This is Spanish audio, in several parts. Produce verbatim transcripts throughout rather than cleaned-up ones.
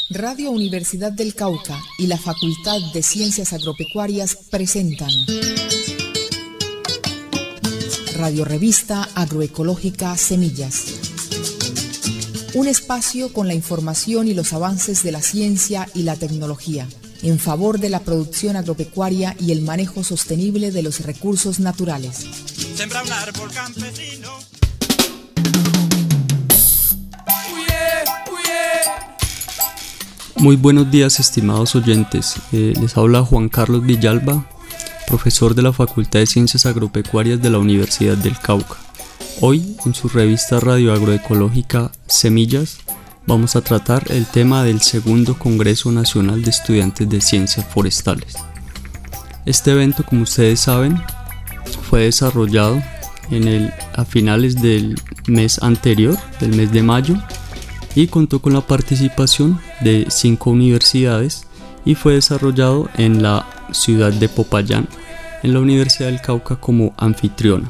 Radio Universidad del Cauca y la Facultad de Ciencias Agropecuarias presentan Radio Revista Agroecológica Semillas. Un espacio con la información y los avances de la ciencia y la tecnología en favor de la producción agropecuaria y el manejo sostenible de los recursos naturales. Sembra un árbol campesino. Muy buenos días, estimados oyentes. Eh, les habla Juan Carlos Villalba, profesor de la Facultad de Ciencias Agropecuarias de la Universidad del Cauca. Hoy, en su revista Radio Agroecológica Semillas, vamos a tratar el tema del segundo Congreso Nacional de Estudiantes de Ciencias Forestales. Este evento, como ustedes saben, fue desarrollado en el, a finales del mes anterior, del mes de mayo, y contó con la participación de cinco universidades y fue desarrollado en la ciudad de Popayán, en la Universidad del Cauca como anfitriona.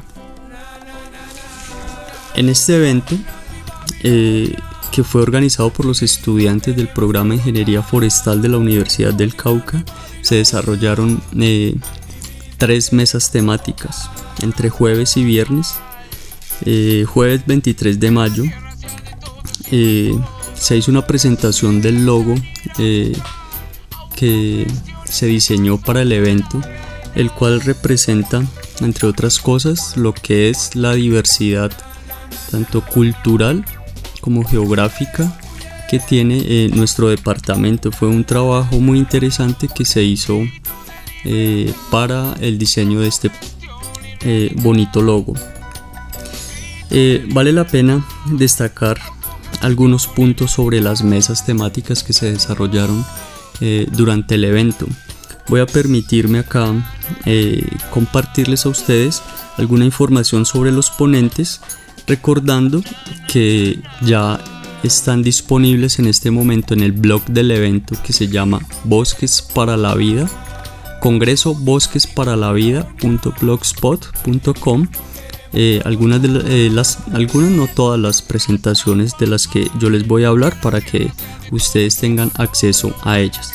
En este evento, eh, que fue organizado por los estudiantes del programa de Ingeniería Forestal de la Universidad del Cauca, se desarrollaron eh, tres mesas temáticas entre jueves y viernes. Eh, jueves veintitrés de mayo eh, se hizo una presentación del logo eh, que se diseñó para el evento, el cual representa, entre otras cosas, lo que es la diversidad tanto cultural como geográfica que tiene eh, nuestro departamento. Fue un trabajo muy interesante que se hizo eh, para el diseño de este eh, bonito logo. Eh, vale la pena destacar algunos puntos sobre las mesas temáticas que se desarrollaron eh, durante el evento. Voy a permitirme acá eh, compartirles a ustedes alguna información sobre los ponentes, recordando que ya están disponibles en este momento en el blog del evento que se llama Bosques para la Vida, congreso bosques para la vida punto blogspot punto com. Eh, algunas de eh, las, algunas no todas las presentaciones de las que yo les voy a hablar para que ustedes tengan acceso a ellas.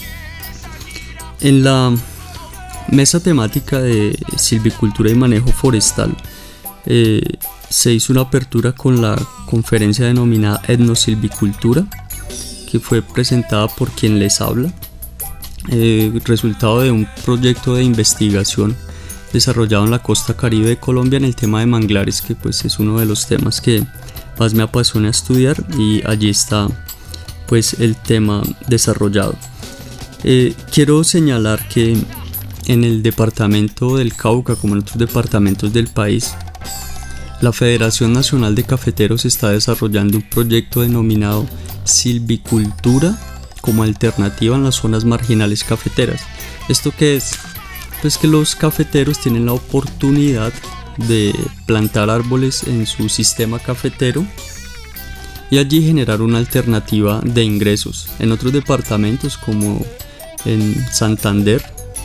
En la mesa temática de silvicultura y manejo forestal eh, se hizo una apertura con la conferencia denominada Etnosilvicultura, que fue presentada por quien les habla, eh, resultado de un proyecto de investigación desarrollado en la costa caribe de Colombia en el tema de manglares, que pues es uno de los temas que más me apasiona estudiar, y allí está pues el tema desarrollado. Eh, quiero señalar que en el departamento del Cauca, como en otros departamentos del país, la Federación Nacional de Cafeteros está desarrollando un proyecto denominado Silvicultura como alternativa en las zonas marginales cafeteras. ¿Esto qué es? Pues que los cafeteros tienen la oportunidad de plantar árboles en su sistema cafetero y allí generar una alternativa de ingresos. En otros departamentos, como en Santander,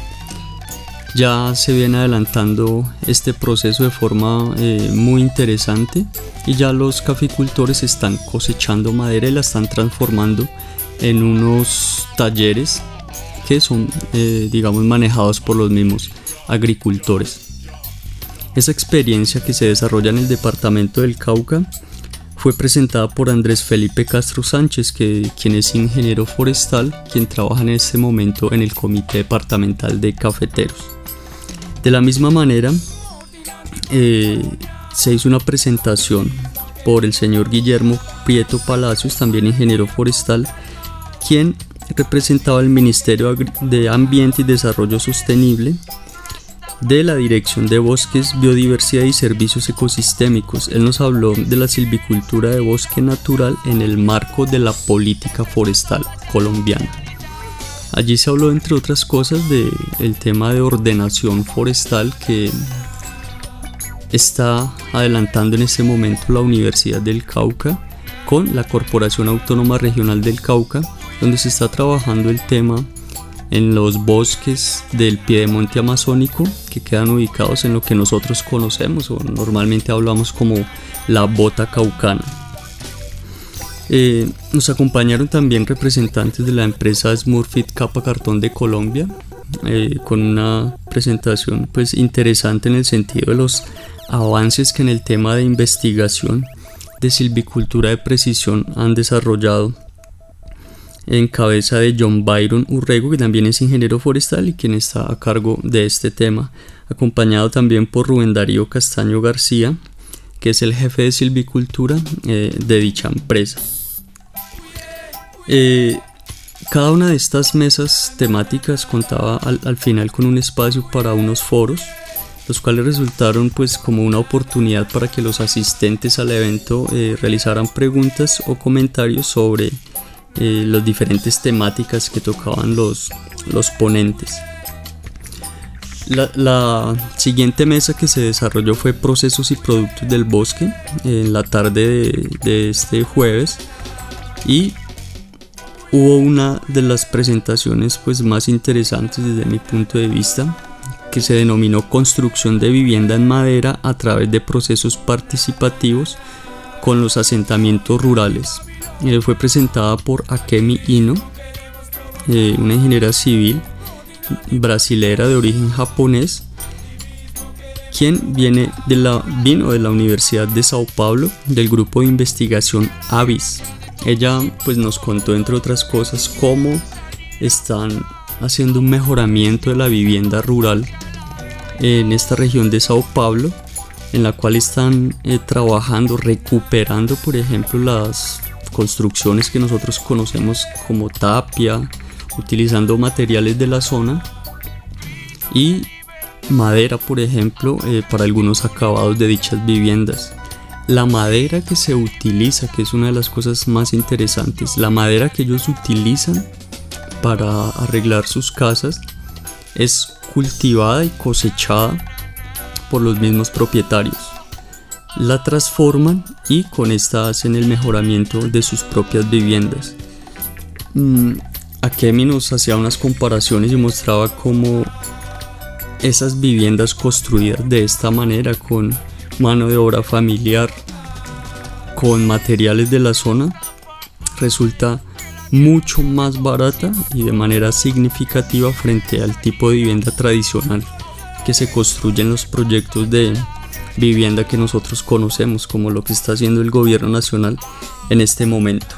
ya se viene adelantando este proceso de forma eh, muy interesante, y ya los caficultores están cosechando madera y la están transformando en unos talleres que son eh, digamos manejados por los mismos agricultores. Esa experiencia que se desarrolla en el departamento del Cauca fue presentada por Andrés Felipe Castro Sánchez, que, quien es ingeniero forestal, quien trabaja en este momento en el Comité Departamental de Cafeteros. De la misma manera, eh, se hizo una presentación por el señor Guillermo Prieto Palacios, también ingeniero forestal, quien representaba el Ministerio de Ambiente y Desarrollo Sostenible de la Dirección de Bosques, Biodiversidad y Servicios Ecosistémicos. Él nos habló de la silvicultura de bosque natural en el marco de la política forestal colombiana. Allí se habló, entre otras cosas, del tema de ordenación forestal que está adelantando en este momento la Universidad del Cauca con la Corporación Autónoma Regional del Cauca, donde se está trabajando el tema en los bosques del piedemonte amazónico, que quedan ubicados en lo que nosotros conocemos o normalmente hablamos como la bota caucana. Eh, nos acompañaron también representantes de la empresa Smurfit Capa Cartón de Colombia, eh, con una presentación pues interesante en el sentido de los avances que en el tema de investigación de silvicultura de precisión han desarrollado, en cabeza de John Byron Urrego, que también es ingeniero forestal y quien está a cargo de este tema, acompañado también por Rubén Darío Castaño García, que es el jefe de silvicultura eh, de dicha empresa. Eh, cada una de estas mesas temáticas contaba al, al final con un espacio para unos foros, los cuales resultaron pues como una oportunidad para que los asistentes al evento eh, realizaran preguntas o comentarios sobre eh, las diferentes temáticas que tocaban los, los ponentes. La, la siguiente mesa que se desarrolló fue Procesos y Productos del Bosque, en la tarde de, de este jueves, y hubo una de las presentaciones pues más interesantes desde mi punto de vista, que se denominó Construcción de vivienda en madera a través de procesos participativos con los asentamientos rurales. Eh, fue presentada por Akemi Ino, eh, una ingeniera civil brasilera de origen japonés, quien viene de la, vino de la Universidad de Sao Paulo, del grupo de investigación ABIS. Ella pues nos contó, entre otras cosas, cómo están haciendo un mejoramiento de la vivienda rural en esta región de Sao Paulo, en la cual están eh, trabajando, recuperando, por ejemplo, las construcciones que nosotros conocemos como tapia, utilizando materiales de la zona y madera, por ejemplo, eh, para algunos acabados de dichas viviendas. La madera que se utiliza, que es una de las cosas más interesantes, la madera que ellos utilizan para arreglar sus casas es cultivada y cosechada por los mismos propietarios. La transforman y con esta hacen el mejoramiento de sus propias viviendas. Mm, Akemi nos hacía unas comparaciones y mostraba cómo esas viviendas construidas de esta manera, con mano de obra familiar, con materiales de la zona, resulta mucho más barata y de manera significativa frente al tipo de vivienda tradicional que se construye en los proyectos de vivienda que nosotros conocemos, como lo que está haciendo el gobierno nacional en este momento.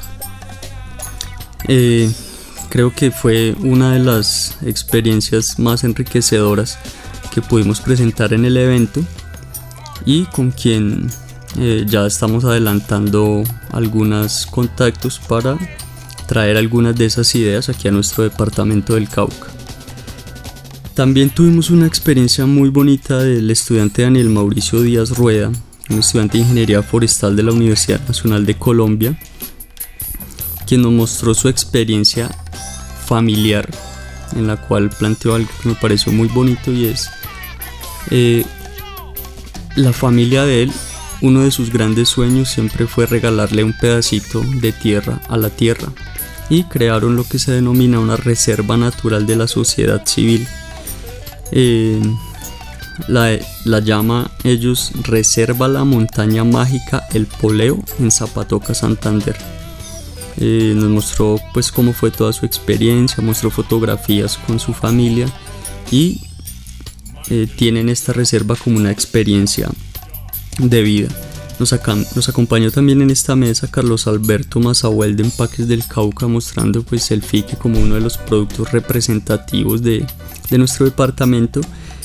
Eh, creo que fue una de las experiencias más enriquecedoras que pudimos presentar en el evento, y con quien eh, ya estamos adelantando algunos contactos para traer algunas de esas ideas aquí a nuestro departamento del Cauca. También tuvimos una experiencia muy bonita del estudiante Daniel Mauricio Díaz Rueda, un estudiante de Ingeniería Forestal de la Universidad Nacional de Colombia, quien nos mostró su experiencia familiar, en la cual planteó algo que me pareció muy bonito, y es eh, la familia de él. Uno de sus grandes sueños siempre fue regalarle un pedacito de tierra a la tierra, y crearon lo que se denomina una reserva natural de la sociedad civil. Eh, la, la llama ellos Reserva La Montaña Mágica El Poleo en Zapatoca, Santander. Eh, nos mostró pues cómo fue toda su experiencia, mostró fotografías con su familia, y eh, tienen esta reserva como una experiencia de vida. Nos, acá, nos acompañó también en esta mesa Carlos Alberto Mazahuel de Empaques del Cauca, mostrando pues el fique como uno de los productos representativos de, de nuestro departamento,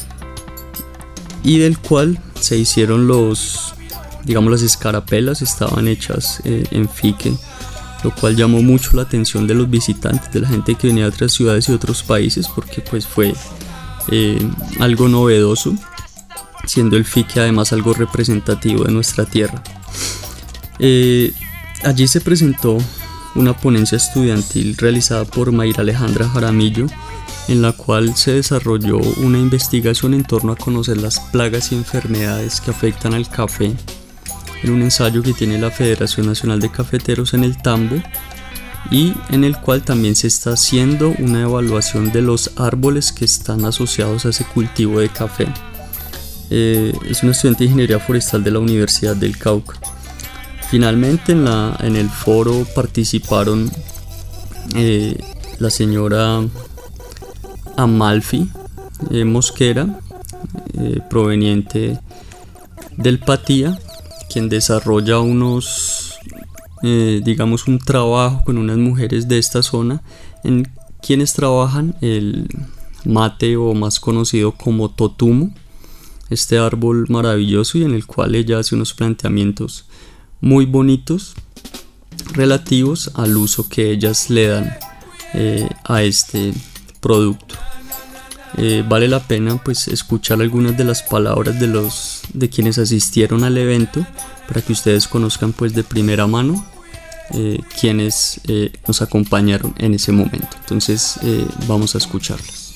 y del cual se hicieron los, digamos, las escarapelas estaban hechas eh, en fique, lo cual llamó mucho la atención de los visitantes, de la gente que venía de otras ciudades y otros países, porque pues fue eh, algo novedoso, siendo el fique además algo representativo de nuestra tierra. Eh, allí se presentó una ponencia estudiantil realizada por Mayra Alejandra Jaramillo, en la cual se desarrolló una investigación en torno a conocer las plagas y enfermedades que afectan al café, en un ensayo que tiene la Federación Nacional de Cafeteros en el Tambo, y en el cual también se está haciendo una evaluación de los árboles que están asociados a ese cultivo de café. Eh, es un estudiante de Ingeniería Forestal de la Universidad del Cauca. finalmente en, la, en el foro participaron eh, la señora Amalfi eh, Mosquera, eh, proveniente del Patía, quien desarrolla unos, eh, digamos, un trabajo con unas mujeres de esta zona, en quienes trabajan el mate, o más conocido como totumo, este árbol maravilloso, y en el cual ella hace unos planteamientos muy bonitos relativos al uso que ellas le dan eh, a este producto. Eh, vale la pena pues escuchar algunas de las palabras de los de quienes asistieron al evento, para que ustedes conozcan pues de primera mano eh, quienes eh, nos acompañaron en ese momento. Entonces eh, vamos a escucharlas.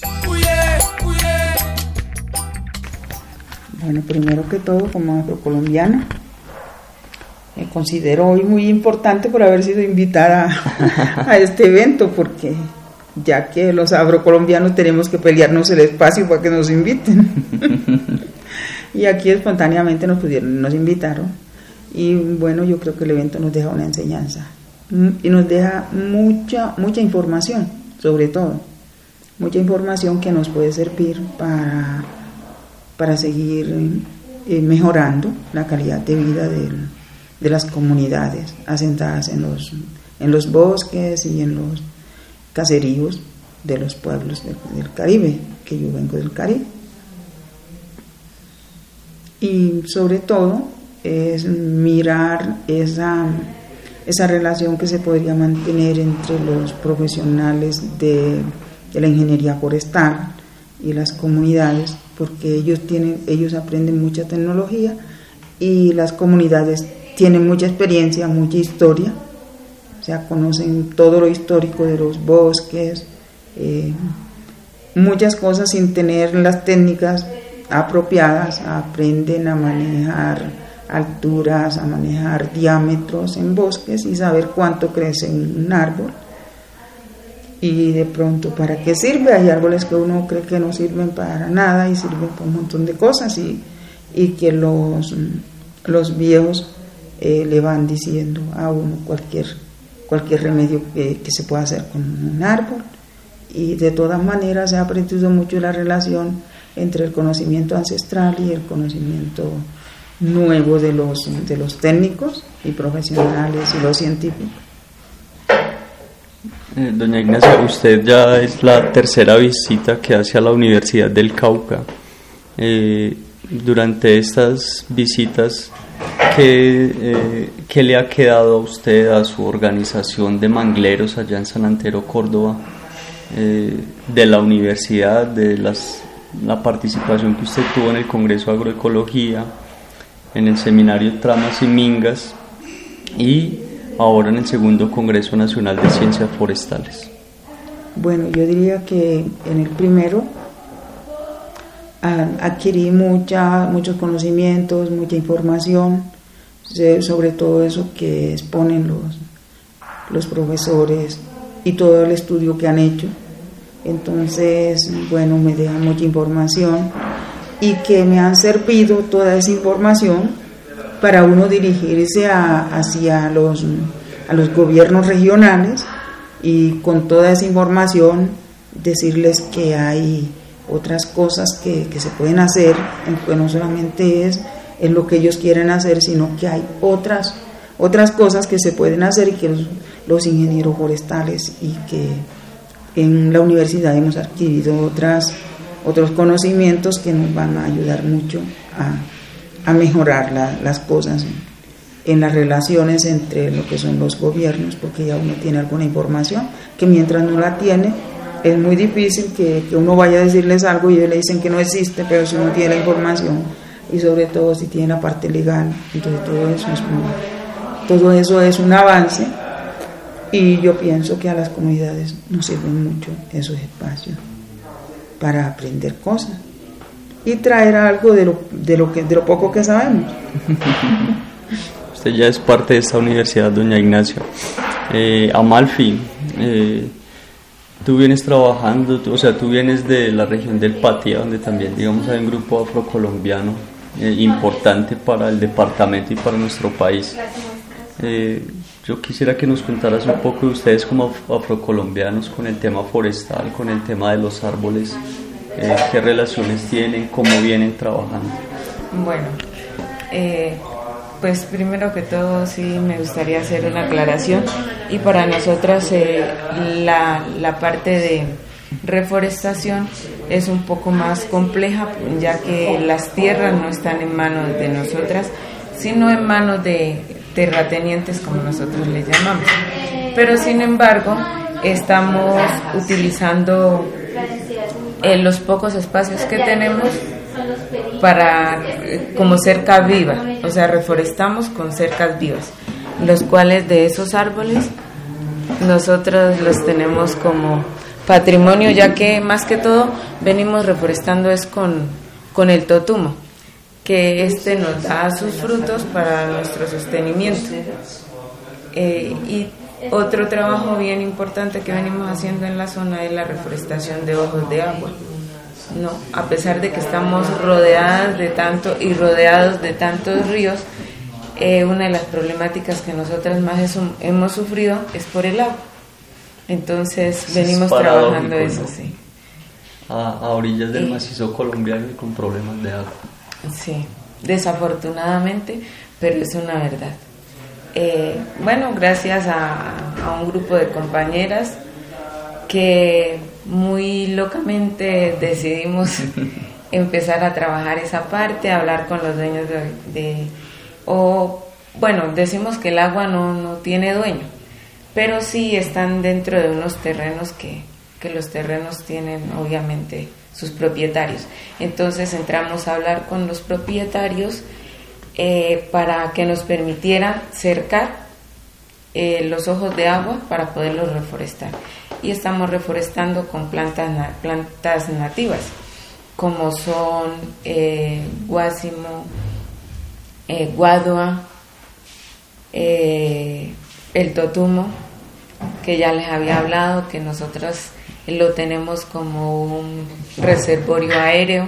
Bueno, primero que todo, como afrocolombiana, me considero hoy muy importante por haber sido invitada a, a este evento, porque ya que los afrocolombianos tenemos que pelearnos el espacio para que nos inviten. Y aquí espontáneamente nos pudieron, nos invitaron. Y bueno, yo creo que el evento nos deja una enseñanza y nos deja mucha, mucha información, sobre todo, mucha información que nos puede servir para, para seguir eh, mejorando la calidad de vida del, de las comunidades asentadas en los, en los bosques y en los caseríos de los pueblos del, del Caribe, que yo vengo del Caribe. Y sobre todo es mirar esa, esa relación que se podría mantener entre los profesionales de, de la ingeniería forestal y las comunidades, porque ellos tienen, ellos aprenden mucha tecnología y las comunidades tienen mucha experiencia, mucha historia, o sea, conocen todo lo histórico de los bosques, eh, muchas cosas sin tener las técnicas apropiadas, aprenden a manejar alturas, a manejar diámetros en bosques y saber cuánto crece un árbol y de pronto para qué sirve. Hay árboles que uno cree que no sirven para nada y sirven para un montón de cosas, y, y que los, los viejos eh, le van diciendo a uno cualquier, cualquier remedio que, que se pueda hacer con un árbol. Y de todas maneras se ha aprendido mucho la relación entre el conocimiento ancestral y el conocimiento nuevo de los, de los técnicos y profesionales y los científicos. Eh, doña Ignacia, usted ya es la tercera visita que hace a la Universidad del Cauca. Eh, durante estas visitas, ¿qué, eh, ¿qué le ha quedado a usted, a su organización de mangleros allá en San Antero, Córdoba, eh, de la universidad, de las la participación que usted tuvo en el Congreso de Agroecología, en el Seminario Tramas y Mingas y ahora en el segundo Congreso Nacional de Ciencias Forestales? Bueno, yo diría que en el primero adquirí mucha, muchos conocimientos, mucha información sobre todo eso que exponen los, los profesores y todo el estudio que han hecho. Entonces, bueno, me dejan mucha información y que me han servido toda esa información para uno dirigirse a, hacia los, a los gobiernos regionales y con toda esa información decirles que hay otras cosas que, que se pueden hacer, que no solamente es, es lo que ellos quieren hacer, sino que hay otras, otras cosas que se pueden hacer y que los, los ingenieros forestales y que en la universidad hemos adquirido otras, otros conocimientos que nos van a ayudar mucho a, a mejorar la, las cosas en las relaciones entre lo que son los gobiernos, porque ya uno tiene alguna información que mientras no la tiene es muy difícil que, que uno vaya a decirles algo y ellos le dicen que no existe, pero si uno tiene la información y sobre todo si tiene la parte legal, entonces todo eso es, muy, todo eso es un avance. Y yo pienso que a las comunidades nos sirven mucho esos espacios para aprender cosas y traer algo de lo, de lo, que, de lo poco que sabemos. Usted ya es parte de esta universidad, doña Ignacia. Eh, Amalfi, eh, tú vienes trabajando, tú, o sea, tú vienes de la región del Patía, donde también, digamos, hay un grupo afrocolombiano eh, importante para el departamento y para nuestro país. Eh, yo quisiera que nos contaras un poco de ustedes como afrocolombianos con el tema forestal, con el tema de los árboles, eh, qué relaciones tienen, cómo vienen trabajando. Bueno, eh, pues primero que todo sí me gustaría hacer una aclaración, y para nosotras eh, la, la parte de reforestación es un poco más compleja, ya que las tierras no están en manos de nosotras, sino en manos de terratenientes, como nosotros les llamamos. Pero sin embargo estamos utilizando eh, los pocos espacios que tenemos para eh, como cerca viva, o sea, reforestamos con cercas vivas, los cuales de esos árboles nosotros los tenemos como patrimonio, ya que más que todo venimos reforestando es con, con el totumo, que este nos da sus frutos para nuestro sostenimiento. Eh, y otro trabajo bien importante que venimos haciendo en la zona es la reforestación de ojos de agua, ¿no? A pesar de que estamos rodeadas de tanto y rodeados de tantos ríos, eh, una de las problemáticas que nosotras más es, hemos sufrido es por el agua. Entonces es venimos trabajando eso, ¿no? Sí. A, a orillas del y, macizo colombiano y con problemas de agua. Sí, desafortunadamente, pero es una verdad. Eh, bueno, gracias a, a un grupo de compañeras que muy locamente decidimos empezar a trabajar esa parte, a hablar con los dueños de, de o bueno, decimos que el agua no, no tiene dueño, pero sí están dentro de unos terrenos que, que los terrenos tienen obviamente sus propietarios. Entonces entramos a hablar con los propietarios eh, para que nos permitieran cercar eh, los ojos de agua para poderlos reforestar. Y estamos reforestando con plantas, plantas nativas, como son eh, guásimo, eh, guadua, eh, el totumo, que ya les había hablado, que nosotros lo tenemos como un reservorio aéreo,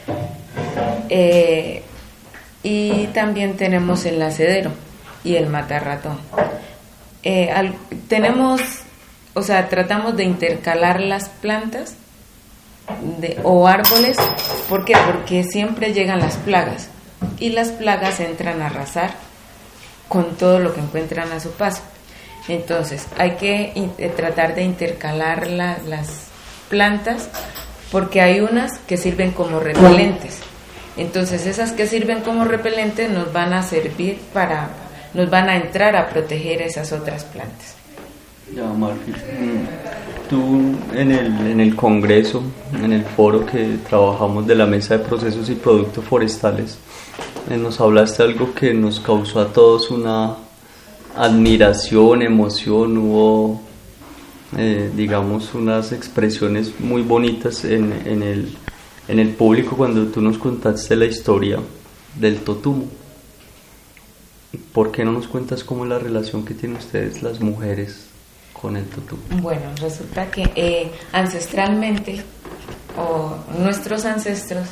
eh, y también tenemos el acedero y el matarratón. Eh, al, tenemos, o sea, tratamos de intercalar las plantas de, o árboles. ¿Por qué? Porque siempre llegan las plagas y las plagas entran a arrasar con todo lo que encuentran a su paso. Entonces hay que in- tratar de intercalar la, las plantas, porque hay unas que sirven como repelentes. Entonces esas que sirven como repelentes nos van a servir para, nos van a entrar a proteger esas otras plantas. Ya, Marfi, tú en el, en el congreso, en el foro que trabajamos de la Mesa de Procesos y Productos Forestales, eh, nos hablaste algo que nos causó a todos una admiración, emoción, hubo, eh, digamos, unas expresiones muy bonitas en, en, el, en el público cuando tú nos contaste la historia del totumo. ¿Por qué no nos cuentas cómo es la relación que tienen ustedes las mujeres con el totumo? Bueno, resulta que eh, ancestralmente, o nuestros ancestros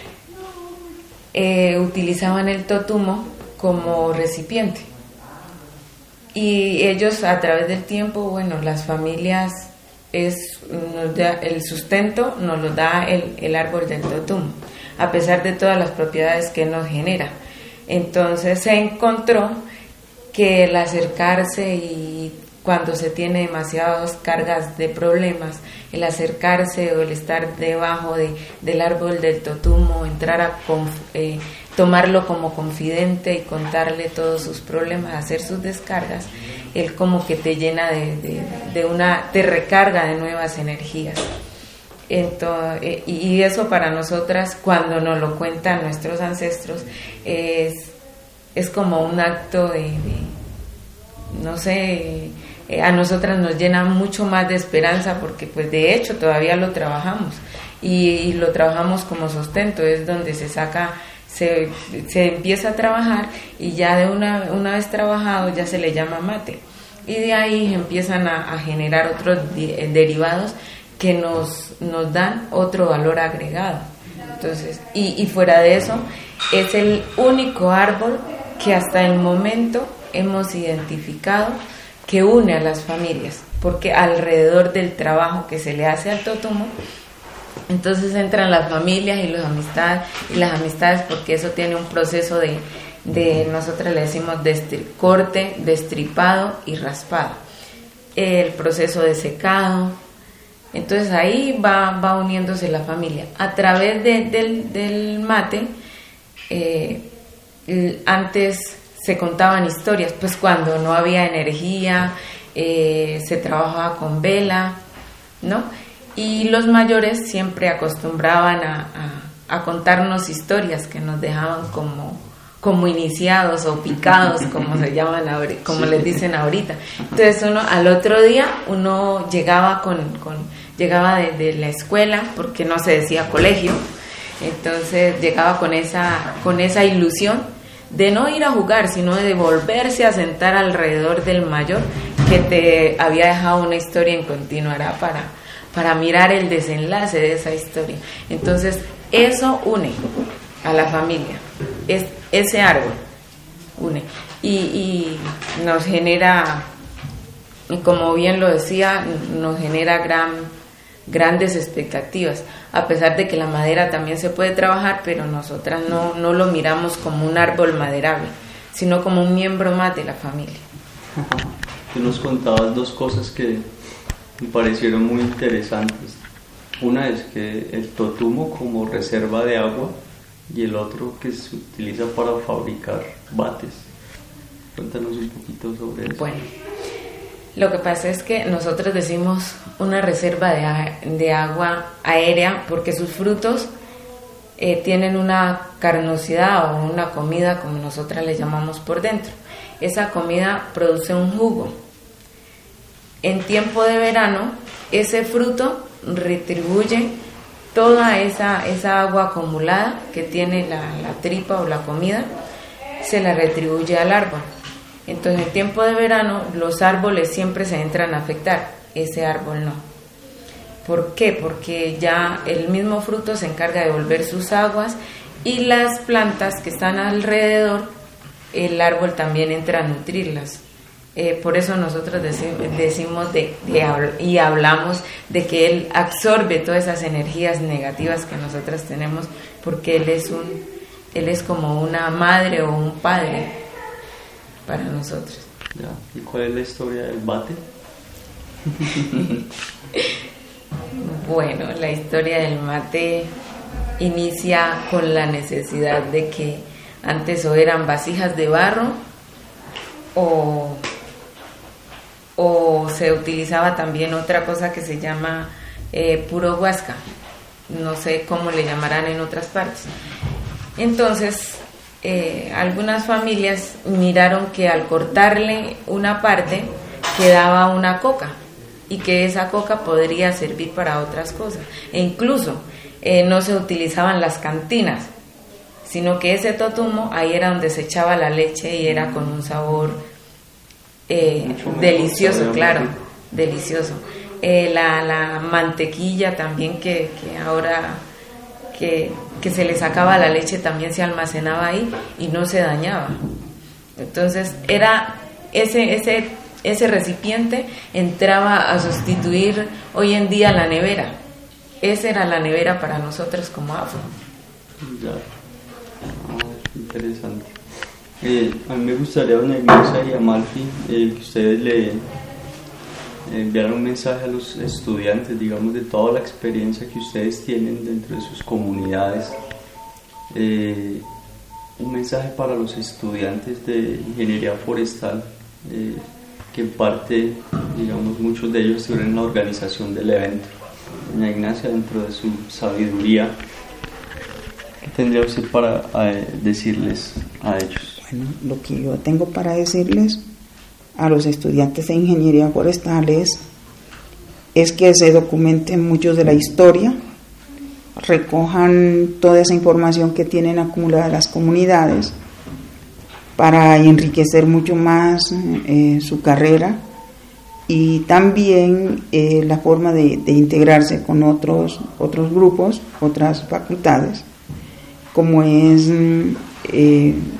eh, utilizaban el totumo como recipiente. Y ellos a través del tiempo, bueno, las familias, es nos da, el sustento nos lo da el, el árbol del totumo, a pesar de todas las propiedades que nos genera. Entonces se encontró que el acercarse, y cuando se tiene demasiadas cargas de problemas, el acercarse o el estar debajo de, del árbol del totumo, entrar a conf, eh, tomarlo como confidente y contarle todos sus problemas, hacer sus descargas, él como que te llena de, de, de una, te recarga de nuevas energías. Entonces, y eso para nosotras, cuando nos lo cuentan nuestros ancestros, es, es como un acto de, de no sé, a nosotras nos llena mucho más de esperanza, porque pues de hecho todavía lo trabajamos y, y lo trabajamos como sustento, es donde se saca, se, se empieza a trabajar, y ya de una, una vez trabajado ya se le llama mate, y de ahí empiezan a, a generar otros de, derivados que nos, nos dan otro valor agregado. Entonces, y, y fuera de eso, es el único árbol que hasta el momento hemos identificado que une a las familias, porque alrededor del trabajo que se le hace al totumo, entonces entran las familias y las amistades, y las amistades porque eso tiene un proceso de, de nosotros le decimos destri, corte, destripado y raspado, el proceso de secado. Entonces ahí va, va uniéndose la familia a través de, del, del mate. eh, antes se contaban historias, pues cuando no había energía, eh, se trabajaba con vela, ¿no? Y los mayores siempre acostumbraban a, a, a contarnos historias que nos dejaban como, como iniciados o picados, como se llaman ahora, como les dicen ahorita. Entonces uno al otro día uno llegaba con, con llegaba de, de la escuela, porque no se decía colegio, entonces llegaba con esa, con esa ilusión de no ir a jugar, sino de volverse a sentar alrededor del mayor que te había dejado una historia en continuará para, para mirar el desenlace de esa historia. Entonces eso une a la familia, es, ese árbol une y, y nos genera, como bien lo decía, nos genera gran, grandes expectativas, a pesar de que la madera también se puede trabajar, pero nosotras no, no lo miramos como un árbol maderable, sino como un miembro más de la familia. Tú nos contabas dos cosas que me parecieron muy interesantes. Una es que el totumo como reserva de agua y el otro que se utiliza para fabricar bates. Cuéntanos un poquito sobre eso. Bueno, lo que pasa es que nosotros decimos una reserva de, de agua aérea porque sus frutos eh, tienen una carnosidad o una comida, como nosotras le llamamos, por dentro. Esa comida produce un jugo. En tiempo de verano, ese fruto retribuye toda esa, esa agua acumulada que tiene la, la tripa o la comida, se la retribuye al árbol. Entonces, en tiempo de verano, los árboles siempre se entran a afectar, ese árbol no. ¿Por qué? Porque ya el mismo fruto se encarga de volver sus aguas y las plantas que están alrededor, el árbol también entra a nutrirlas. Eh, por eso nosotros decimos, decimos de, de, y hablamos de que él absorbe todas esas energías negativas que nosotras tenemos, porque él es un, él es como una madre o un padre para nosotros. Ya. ¿Y cuál es la historia del bate? Bueno, la historia del mate inicia con la necesidad de que antes o eran vasijas de barro o, o se utilizaba también otra cosa que se llama eh, puro huasca, no sé cómo le llamarán en otras partes. Entonces eh, algunas familias miraron que al cortarle una parte quedaba una coca y que esa coca podría servir para otras cosas, e incluso eh, no se utilizaban las cantinas, sino que ese totumo ahí era donde se echaba la leche y era con un sabor eh, delicioso, claro, delicioso. Eh, la, la mantequilla también que, que ahora que, que se le sacaba la leche también se almacenaba ahí y no se dañaba. Entonces era ese, ese, ese recipiente entraba a sustituir hoy en día la nevera. Esa era la nevera para nosotros como afro. Ya. Ah, interesante. Eh, a mí me gustaría, doña Ignacia y Amalfi, eh, que ustedes le enviaran un mensaje a los estudiantes, digamos, de toda la experiencia que ustedes tienen dentro de sus comunidades. Eh, un mensaje para los estudiantes de ingeniería forestal, eh, que en parte, digamos, muchos de ellos estuvieron en la organización del evento. Doña Ignacia, dentro de su sabiduría, ¿qué tendría usted para eh, decirles a ellos? Bueno, lo que yo tengo para decirles a los estudiantes de ingeniería forestal es, es que se documenten mucho de la historia, recojan toda esa información que tienen acumulada las comunidades para enriquecer mucho más eh, su carrera y también eh, la forma de, de integrarse con otros, otros grupos, otras facultades, como es eh,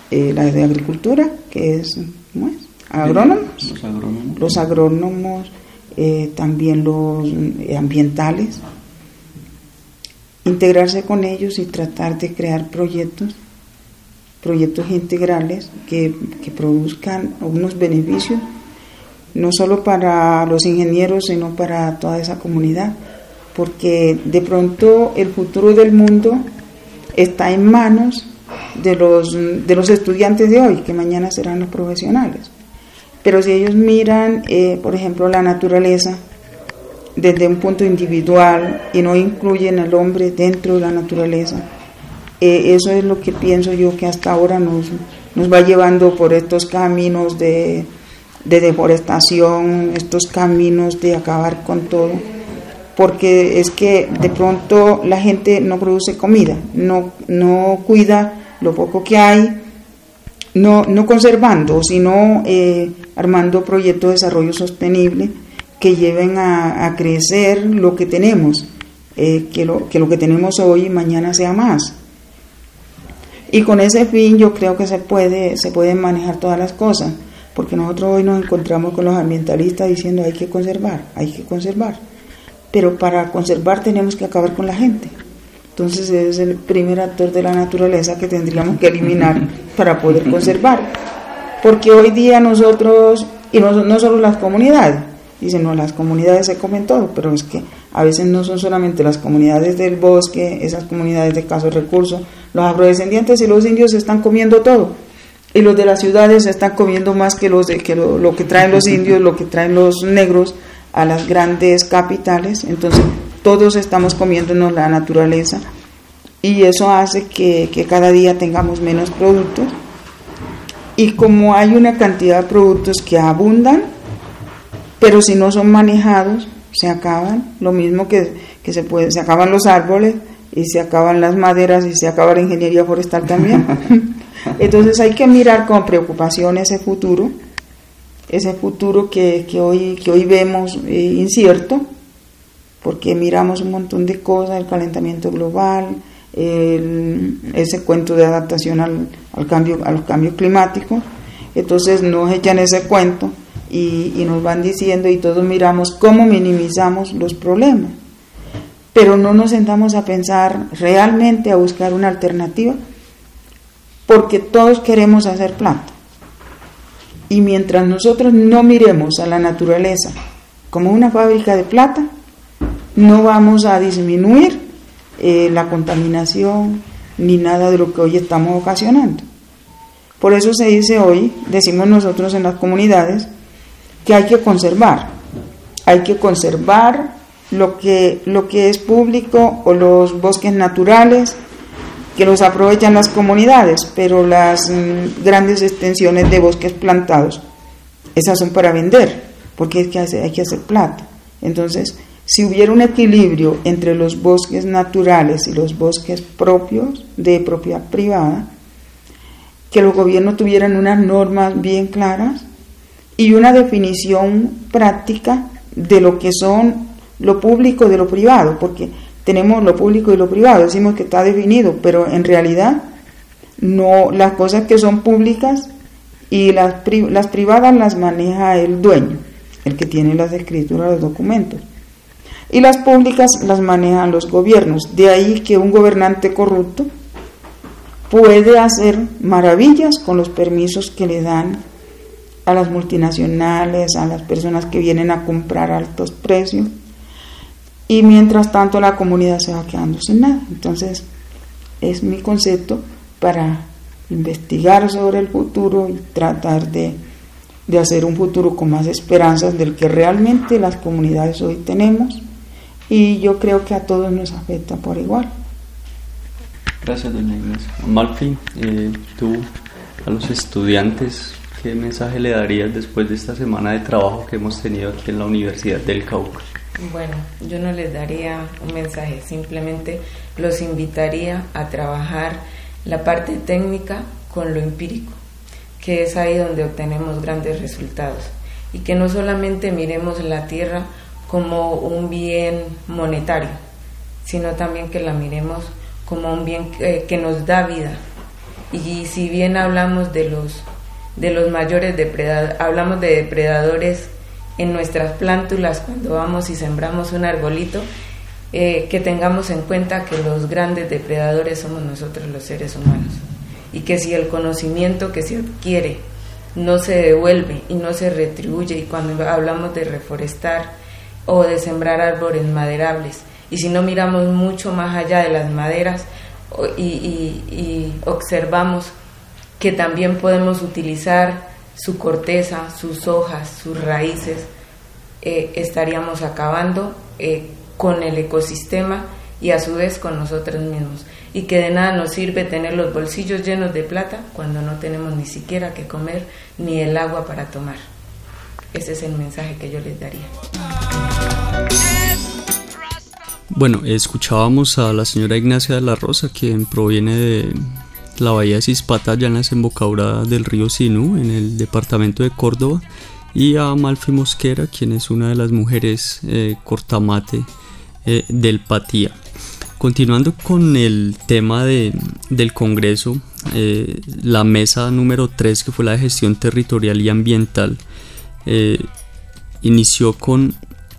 eh, la de agricultura, que es, ¿cómo es? Agrónomos, los agrónomos, los agrónomos eh, también los ambientales, integrarse con ellos y tratar de crear proyectos, proyectos integrales que, que produzcan unos beneficios, no solo para los ingenieros, sino para toda esa comunidad, porque de pronto el futuro del mundo está en manos de los, de los estudiantes de hoy, que mañana serán los profesionales. Pero si ellos miran, eh, por ejemplo, la naturaleza desde un punto individual y no incluyen al hombre dentro de la naturaleza, eh, eso es lo que pienso yo que hasta ahora nos, nos va llevando por estos caminos de, de deforestación, estos caminos de acabar con todo, porque es que de pronto la gente no produce comida, no, no cuida lo poco que hay, no, no conservando, sino eh, armando proyectos de desarrollo sostenible que lleven a, a crecer lo que tenemos, eh, que, lo, que lo que tenemos hoy mañana sea más. Y con ese fin yo creo que se puede, se pueden manejar todas las cosas, porque nosotros hoy nos encontramos con los ambientalistas diciendo hay que conservar, hay que conservar, pero para conservar tenemos que acabar con la gente. Entonces es el primer actor de la naturaleza que tendríamos que eliminar para poder conservar, porque hoy día nosotros, y no, no solo las comunidades, dicen no, las comunidades se comen todo, pero es que a veces no son solamente las comunidades del bosque, esas comunidades de escasos recursos, los afrodescendientes y los indios se están comiendo todo, y los de las ciudades se están comiendo más que, los de, que lo, lo que traen los indios, lo que traen los negros a las grandes capitales. Entonces todos estamos comiéndonos la naturaleza y eso hace que, que cada día tengamos menos productos, y como hay una cantidad de productos que abundan, pero si no son manejados se acaban, lo mismo que, que se puede, se acaban los árboles y se acaban las maderas y se acaba la ingeniería forestal también. Entonces hay que mirar con preocupación ese futuro, ese futuro que, que, hoy, que hoy vemos eh, incierto, porque miramos un montón de cosas, el calentamiento global, el, ese cuento de adaptación al, al cambio, a los cambios climáticos. Entonces nos echan ese cuento y, y nos van diciendo, y todos miramos cómo minimizamos los problemas, pero no nos sentamos a pensar realmente, a buscar una alternativa, porque todos queremos hacer plata, y mientras nosotros no miremos a la naturaleza como una fábrica de plata, no vamos a disminuir eh, la contaminación ni nada de lo que hoy estamos ocasionando. Por eso se dice hoy, decimos nosotros en las comunidades, que hay que conservar, hay que conservar lo que, lo que es público, o los bosques naturales, que los aprovechan las comunidades, pero las mm, grandes extensiones de bosques plantados, esas son para vender, porque es que hace, hay que hacer plata. Entonces, si hubiera un equilibrio entre los bosques naturales y los bosques propios, de propiedad privada, que los gobiernos tuvieran unas normas bien claras y una definición práctica de lo que son lo público y de lo privado, porque tenemos lo público y lo privado, decimos que está definido, pero en realidad no, las cosas que son públicas y las, pri, las privadas las maneja el dueño, el que tiene las escrituras, los documentos, y las públicas las manejan los gobiernos. De ahí que un gobernante corrupto puede hacer maravillas con los permisos que le dan a las multinacionales, a las personas que vienen a comprar a altos precios, y mientras tanto la comunidad se va quedando sin nada. Entonces es mi concepto para investigar sobre el futuro y tratar de, de hacer un futuro con más esperanzas del que realmente las comunidades hoy tenemos, y yo creo que a todos nos afecta por igual. Gracias, doña Inés. Malfi, eh, tú a los estudiantes, ¿qué mensaje le darías después de esta semana de trabajo que hemos tenido aquí en la Universidad del Cauca? Bueno, yo no les daría un mensaje, simplemente los invitaría a trabajar la parte técnica con lo empírico, que es ahí donde obtenemos grandes resultados, y que no solamente miremos la tierra como un bien monetario, sino también que la miremos como un bien que, que nos da vida, Y si bien hablamos de los, de los mayores depredadores, hablamos de depredadores en nuestras plántulas cuando vamos y sembramos un arbolito, eh, que tengamos en cuenta que los grandes depredadores somos nosotros los seres humanos, y que si el conocimiento que se adquiere no se devuelve y no se retribuye, y cuando hablamos de reforestar o de sembrar árboles maderables, y si no miramos mucho más allá de las maderas y, y, y observamos que también podemos utilizar su corteza, sus hojas, sus raíces, eh, estaríamos acabando eh, con el ecosistema y a su vez con nosotros mismos, y que de nada nos sirve tener los bolsillos llenos de plata cuando no tenemos ni siquiera que comer ni el agua para tomar. Ese es el mensaje que yo les daría. Bueno, escuchábamos a la señora Ignacia de la Rosa, quien proviene de la bahía de Cispata, allá en la desembocadura del río Sinú, en el departamento de Córdoba, y a Malfi Mosquera, quien es una de las mujeres eh, cortamate eh, del Patía. Continuando con el tema de, del Congreso, eh, la mesa número tres, que fue la de gestión territorial y ambiental, eh, inició con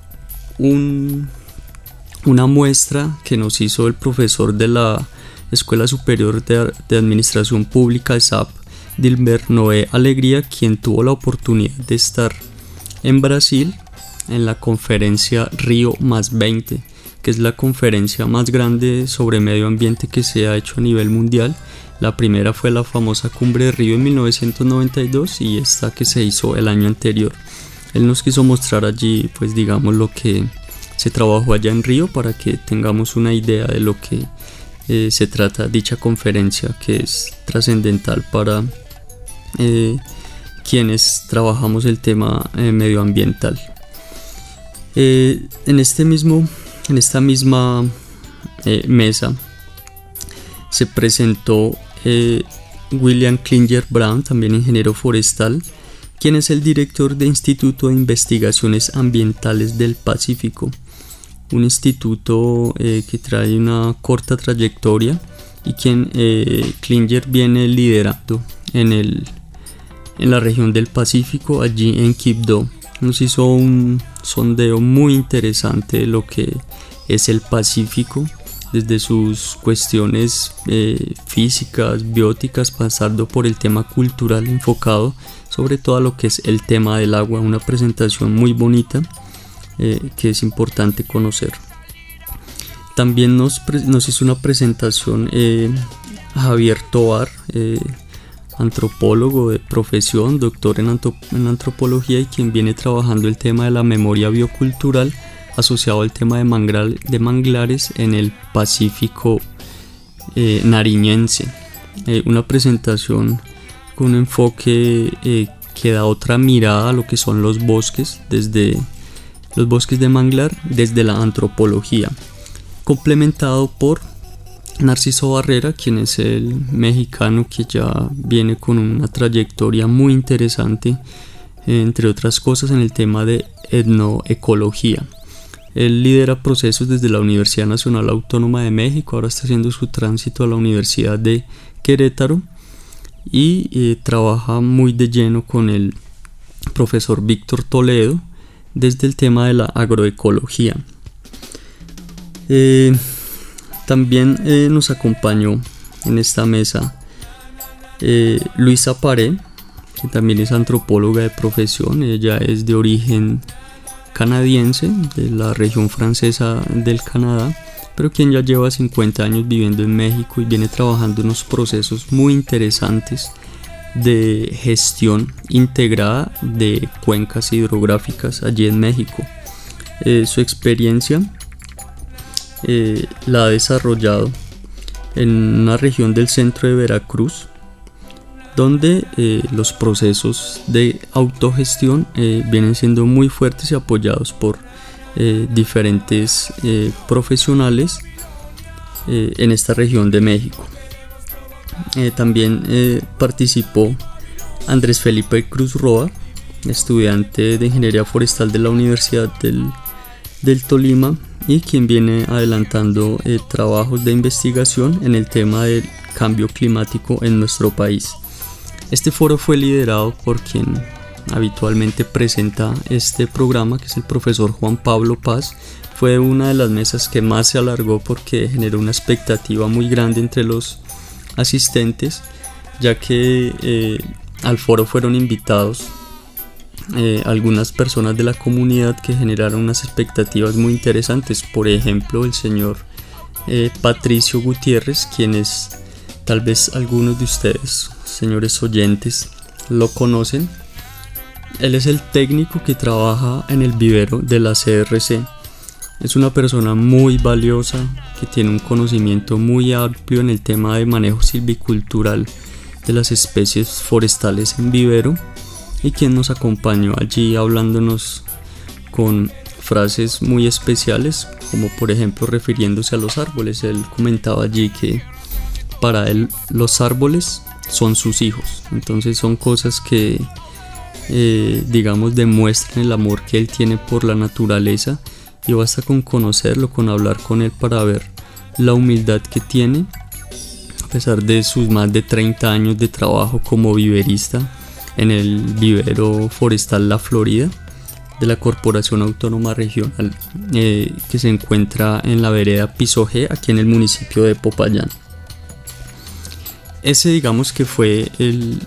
un, una muestra que nos hizo el profesor de la Escuela Superior de, de Administración Pública, E S A P, Dilber Noé Alegría, quien tuvo la oportunidad de estar en Brasil en la conferencia Río más veinte, que es la conferencia más grande sobre medio ambiente que se ha hecho a nivel mundial. La primera fue la famosa Cumbre de Río en mil novecientos noventa y dos, y esta que se hizo el año anterior. Él nos quiso mostrar allí, pues digamos, lo que se trabajó allá en Río, para que tengamos una idea de lo que eh, se trata dicha conferencia, que es trascendental para eh, quienes trabajamos el tema eh, medioambiental. Eh, en este mismo En esta misma eh, mesa se presentó eh, William Klinger Brown, también ingeniero forestal, quien es el director del Instituto de Investigaciones Ambientales del Pacífico, un instituto eh, que trae una corta trayectoria, y quien eh, Klinger viene liderando en, el, en la región del Pacífico, allí en Quibdó. Nos hizo un sondeo muy interesante de lo que es el Pacífico, desde sus cuestiones eh, físicas, bióticas, pasando por el tema cultural, enfocado sobre todo a lo que es el tema del agua. Una presentación muy bonita eh, que es importante conocer. También nos, nos hizo una presentación eh, Javier Tovar, eh, antropólogo de profesión, doctor en, en antropología, y quien viene trabajando el tema de la memoria biocultural asociado al tema de, mangral, de manglares en el Pacífico eh, nariñense. Eh, una presentación con un enfoque eh, que da otra mirada a lo que son los bosques, desde los bosques de manglar, desde la antropología, complementado por Narciso Barrera, quien es el mexicano que ya viene con una trayectoria muy interesante, entre otras cosas, en el tema de etnoecología. Él lidera procesos desde la Universidad Nacional Autónoma de México, ahora está haciendo su tránsito a la Universidad de Querétaro, y eh, trabaja muy de lleno con el profesor Víctor Toledo desde el tema de la agroecología. Eh, También eh, nos acompañó en esta mesa eh, Luisa Paré, que también es antropóloga de profesión. Ella es de origen canadiense, de la región francesa del Canadá, pero quien ya lleva cincuenta años viviendo en México y viene trabajando unos procesos muy interesantes de gestión integrada de cuencas hidrográficas allí en México. Eh, su experiencia Eh, la ha desarrollado en una región del centro de Veracruz, donde eh, los procesos de autogestión eh, vienen siendo muy fuertes y apoyados por eh, diferentes eh, profesionales eh, en esta región de México. Eh, también eh, participó Andrés Felipe Cruz Roa, estudiante de Ingeniería Forestal de la Universidad del, del Tolima, y quien viene adelantando eh, trabajos de investigación en el tema del cambio climático en nuestro país. Este foro fue liderado por quien habitualmente presenta este programa, que es el profesor Juan Pablo Paz. Fue una de las mesas que más se alargó porque generó una expectativa muy grande entre los asistentes, ya que eh, al foro fueron invitados eh, algunas personas de la comunidad que generaron unas expectativas muy interesantes. Por ejemplo, el señor eh, Patricio Gutiérrez, quienes tal vez algunos de ustedes, señores oyentes, lo conocen. Él es el técnico que trabaja en el vivero de la C R C. Es una persona muy valiosa que tiene un conocimiento muy amplio en el tema de manejo silvicultural de las especies forestales en vivero, y quien nos acompañó allí hablándonos con frases muy especiales, como por ejemplo refiriéndose a los árboles. Él comentaba allí que para él los árboles son sus hijos. Entonces son cosas que eh, digamos demuestran el amor que él tiene por la naturaleza, y basta con conocerlo, con hablar con él para ver la humildad que tiene a pesar de sus más de treinta años de trabajo como viverista en el vivero forestal La Florida de la Corporación Autónoma Regional, eh, que se encuentra en la vereda Piso G, aquí en el municipio de Popayán. Ese, digamos que fue el,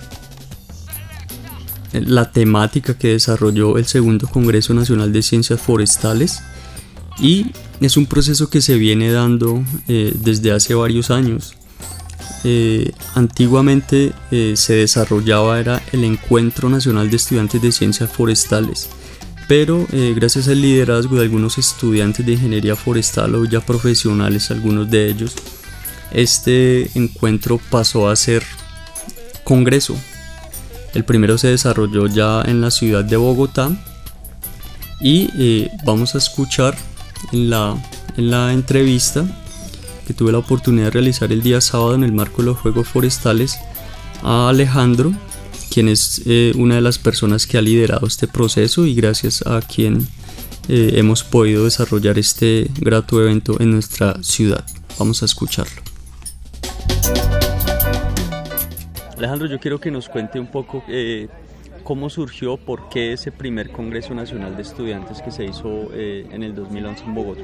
la temática que desarrolló el segundo Congreso Nacional de Ciencias Forestales, y es un proceso que se viene dando eh, desde hace varios años. Eh, antiguamente eh, se desarrollaba era el Encuentro Nacional de Estudiantes de Ciencias Forestales, pero eh, gracias al liderazgo de algunos estudiantes de ingeniería forestal o ya profesionales, algunos de ellos, este encuentro pasó a ser congreso. El primero se desarrolló ya en la ciudad de Bogotá, y eh, vamos a escuchar en la, en la entrevista que tuve la oportunidad de realizar el día sábado en el marco de los Juegos Forestales a Alejandro, quien es eh, una de las personas que ha liderado este proceso y gracias a quien eh, hemos podido desarrollar este grato evento en nuestra ciudad. Vamos a escucharlo. Alejandro, yo quiero que nos cuente un poco eh, cómo surgió, por qué ese primer Congreso Nacional de Estudiantes que se hizo eh, en el dos mil once en Bogotá.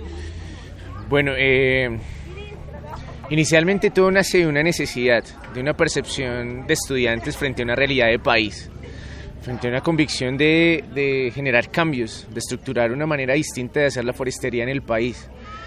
Bueno, eh, inicialmente todo nace de una necesidad, de una percepción de estudiantes frente a una realidad de país, frente a una convicción de, de generar cambios, de estructurar una manera distinta de hacer la forestería en el país.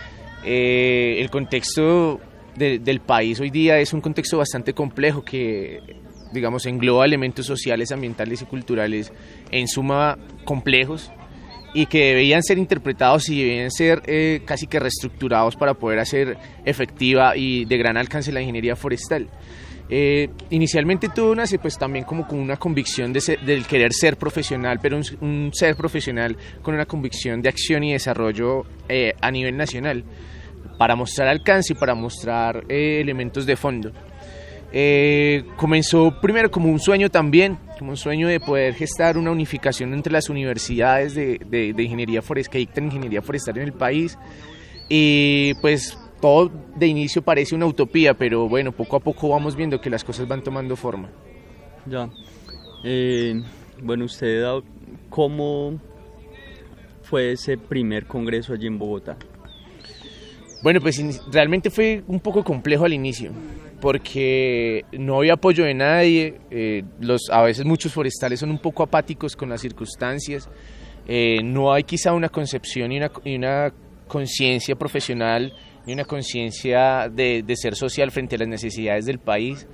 Eh, el contexto de, del país hoy día es un contexto bastante complejo que, digamos, engloba elementos sociales, ambientales y culturales en suma complejos, y que debían ser interpretados y debían ser eh, casi que reestructurados para poder hacer efectiva y de gran alcance la ingeniería forestal. Eh, inicialmente todo nace pues también como con una convicción de ser, del querer ser profesional, pero un, un ser profesional con una convicción de acción y desarrollo eh, a nivel nacional, para mostrar alcance y para mostrar eh, elementos de fondo. Eh, comenzó primero como un sueño también, como un sueño de poder gestar una unificación entre las universidades de, de, de ingeniería forestal que dictan ingeniería forestal en el país, y pues todo de inicio parece una utopía, pero bueno, poco a poco vamos viendo que las cosas van tomando forma. Ya, eh, bueno, usted, ¿cómo fue ese primer congreso allí en Bogotá? Bueno, pues realmente fue un poco complejo al inicio, porque no había apoyo de nadie. eh, los, a veces muchos forestales son un poco apáticos con las circunstancias, eh, no hay quizá una concepción y una, y una conciencia profesional ni una conciencia de, de ser social frente a las necesidades del país,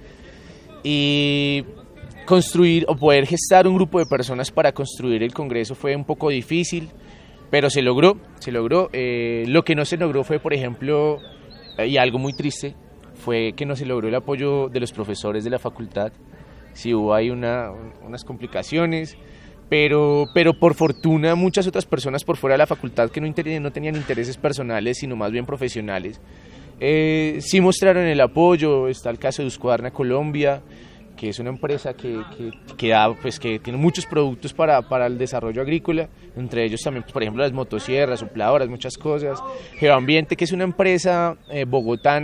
y construir o poder gestar un grupo de personas para construir el congreso fue un poco difícil, pero se logró, se logró. Eh, lo que no se logró fue, por ejemplo, y algo muy triste, fue que no se logró el apoyo de los profesores de la facultad. Sí hubo ahí una, unas complicaciones, pero, pero por fortuna muchas otras personas por fuera de la facultad que no, inter- no tenían intereses personales, sino más bien profesionales, eh, sí mostraron el apoyo. Está el caso de Husqvarna Colombia, que es una empresa que, que, que, da, pues, que tiene muchos productos para, para el desarrollo agrícola, entre ellos también, pues, por ejemplo, las motosierras, sopladoras, muchas cosas. Geoambiente, que es una empresa eh, bogotana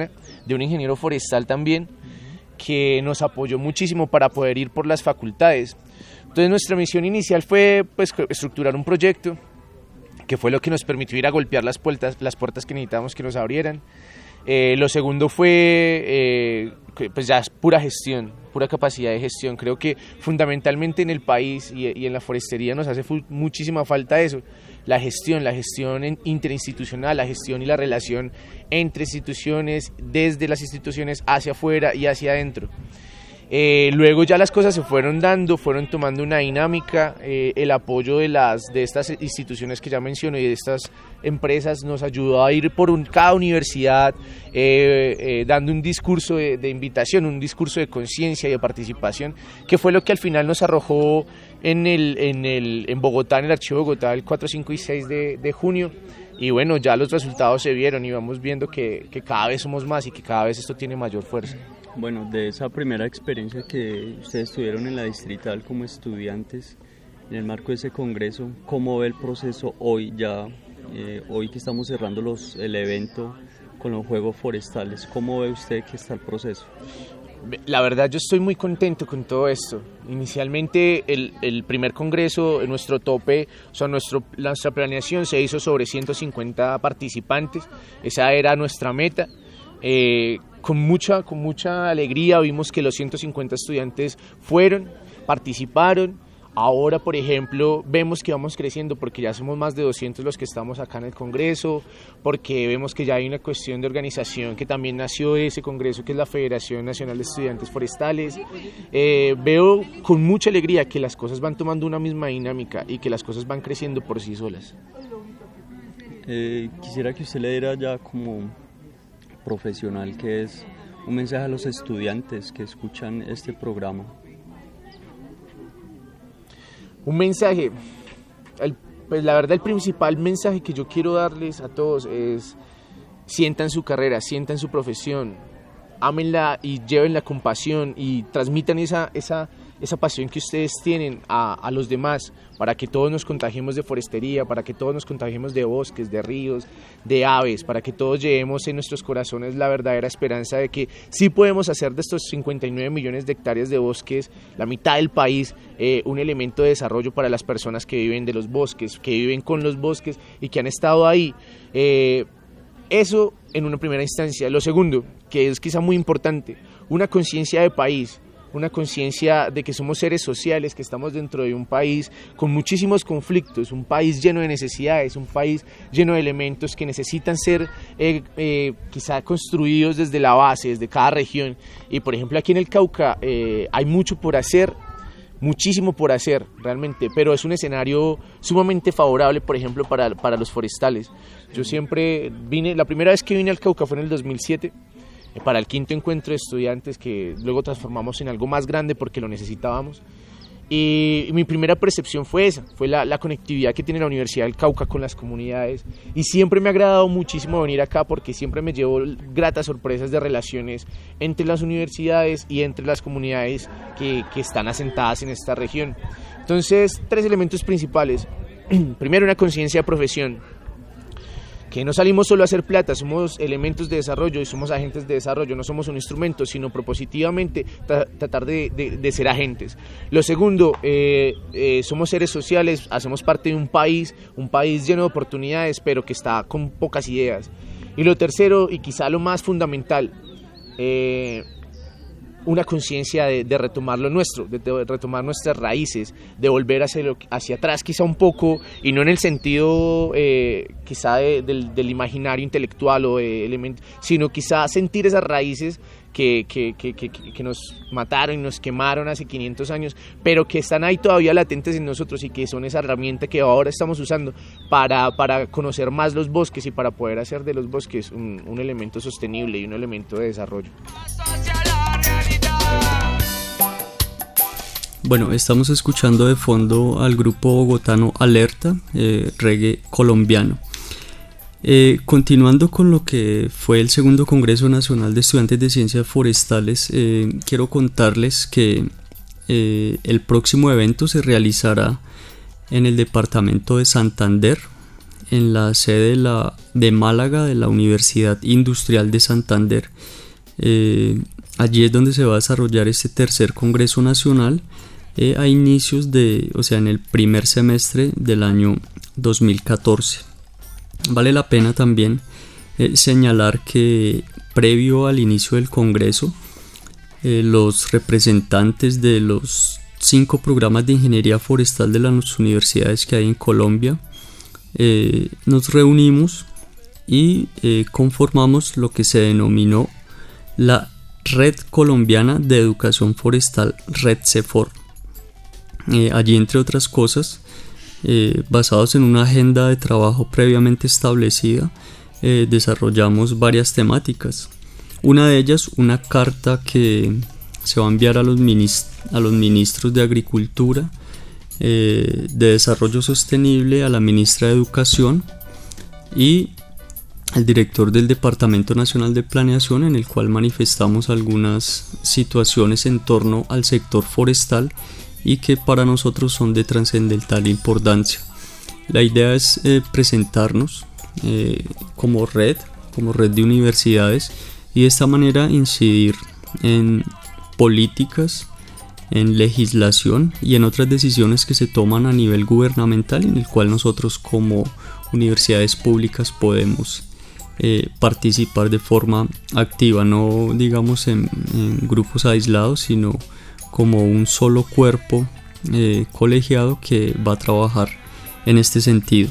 de un ingeniero forestal también, que nos apoyó muchísimo para poder ir por las facultades. Entonces nuestra misión inicial fue pues, estructurar un proyecto, que fue lo que nos permitió ir a golpear las puertas, las puertas que necesitábamos que nos abrieran. Eh, lo segundo fue eh, pues ya es pura gestión, pura capacidad de gestión. Creo que fundamentalmente en el país y, y en la forestería nos hace fu- muchísima falta eso, la gestión, la gestión en, interinstitucional, la gestión y la relación entre instituciones, desde las instituciones hacia afuera y hacia adentro. Eh, luego ya las cosas se fueron dando, fueron tomando una dinámica, eh, el apoyo de, las, de estas instituciones que ya menciono y de estas empresas nos ayudó a ir por un, cada universidad eh, eh, dando un discurso de, de invitación, un discurso de conciencia y de participación, que fue lo que al final nos arrojó en, el, en, el, en Bogotá, en el Archivo de Bogotá, el cuatro, cinco y seis de, de junio. Y bueno, ya los resultados se vieron y vamos viendo que, que cada vez somos más y que cada vez esto tiene mayor fuerza. Bueno, de esa primera experiencia que ustedes tuvieron en la Distrital como estudiantes, en el marco de ese congreso, ¿cómo ve el proceso hoy ya, eh, hoy que estamos cerrando los, el evento con los Juegos Forestales? ¿Cómo ve usted que está el proceso? La verdad yo estoy muy contento con todo esto. Inicialmente el, el primer congreso, nuestro tope, o sea, nuestro, nuestra planeación se hizo sobre ciento cincuenta participantes, esa era nuestra meta. Eh, con mucha, con mucha alegría vimos que los ciento cincuenta estudiantes fueron, participaron. Ahora, por ejemplo, vemos que vamos creciendo porque ya somos más de doscientos los que estamos acá en el Congreso, porque vemos que ya hay una cuestión de organización que también nació de ese Congreso, que es la Federación Nacional de Estudiantes Forestales. Eh, veo con mucha alegría que las cosas van tomando una misma dinámica y que las cosas van creciendo por sí solas. Eh, quisiera que usted le diera ya como profesional, que es un mensaje a los estudiantes que escuchan este programa. Un mensaje, el, pues la verdad el principal mensaje que yo quiero darles a todos es: sientan su carrera, sientan su profesión, ámenla y llévenla con pasión y transmitan esa, esa, esa pasión que ustedes tienen a, a los demás, para que todos nos contagiemos de forestería, para que todos nos contagiemos de bosques, de ríos, de aves, para que todos llevemos en nuestros corazones la verdadera esperanza de que sí podemos hacer de estos cincuenta y nueve millones de hectáreas de bosques, la mitad del país, eh, un elemento de desarrollo para las personas que viven de los bosques, que viven con los bosques y que han estado ahí. Eh, eso en una primera instancia. Lo segundo, que es quizá muy importante, una conciencia de país, una conciencia de que somos seres sociales, que estamos dentro de un país con muchísimos conflictos, un país lleno de necesidades, un país lleno de elementos que necesitan ser eh, eh, quizá construidos desde la base, desde cada región. Y por ejemplo aquí en el Cauca eh, hay mucho por hacer, muchísimo por hacer realmente, pero es un escenario sumamente favorable, por ejemplo, para, para los forestales. Yo siempre vine, la primera vez que vine al Cauca fue en el dos mil siete, para el quinto encuentro de estudiantes que luego transformamos en algo más grande porque lo necesitábamos. Y mi primera percepción fue esa, fue la, la conectividad que tiene la Universidad del Cauca con las comunidades, y siempre me ha agradado muchísimo venir acá porque siempre me llevo gratas sorpresas de relaciones entre las universidades y entre las comunidades que, que están asentadas en esta región. Entonces, tres elementos principales. Primero, una conciencia de profesión, que no salimos solo a hacer plata, somos elementos de desarrollo y somos agentes de desarrollo, no somos un instrumento, sino propositivamente tra- tratar de, de, de ser agentes. Lo segundo, eh, eh, somos seres sociales, hacemos parte de un país, un país lleno de oportunidades, pero que está con pocas ideas. Y lo tercero, y quizá lo más fundamental, eh, una conciencia de, de retomar lo nuestro, de, de retomar nuestras raíces, de volver hacia, lo, hacia atrás quizá un poco, y no en el sentido eh, quizá de, del, del imaginario intelectual o de elemento, sino quizá sentir esas raíces que, que, que, que, que nos mataron y nos quemaron hace quinientos años, pero que están ahí todavía latentes en nosotros y que son esa herramienta que ahora estamos usando para, para conocer más los bosques y para poder hacer de los bosques un, un elemento sostenible y un elemento de desarrollo. Bueno, estamos escuchando de fondo al grupo bogotano Alerta, eh, reggae colombiano. Eh, continuando con lo que fue el segundo Congreso Nacional de Estudiantes de Ciencias Forestales, eh, quiero contarles que eh, el próximo evento se realizará en el departamento de Santander, en la sede de, la, de Málaga de la Universidad Industrial de Santander. Eh, allí es donde se va a desarrollar este tercer Congreso Nacional eh, a inicios de, o sea, en el primer semestre del año dos mil catorce. Vale la pena también eh, señalar que previo al inicio del Congreso, eh, los representantes de los cinco programas de ingeniería forestal de las universidades que hay en Colombia eh, nos reunimos y eh, conformamos lo que se denominó la Red Colombiana de Educación Forestal, Red CEFOR. Eh, allí, entre otras cosas, eh, basados en una agenda de trabajo previamente establecida, eh, desarrollamos varias temáticas. Una de ellas, una carta que se va a enviar a los, minist- a los ministros de Agricultura, eh, de Desarrollo Sostenible, a la ministra de Educación y al director del Departamento Nacional de Planeación, en el cual manifestamos algunas situaciones en torno al sector forestal y que para nosotros son de trascendental importancia. La idea es eh, presentarnos eh, como red, como red de universidades, y de esta manera incidir en políticas, en legislación y en otras decisiones que se toman a nivel gubernamental, en el cual nosotros como universidades públicas podemos Eh, participar de forma activa, no digamos en, en grupos aislados, sino como un solo cuerpo eh, colegiado que va a trabajar en este sentido.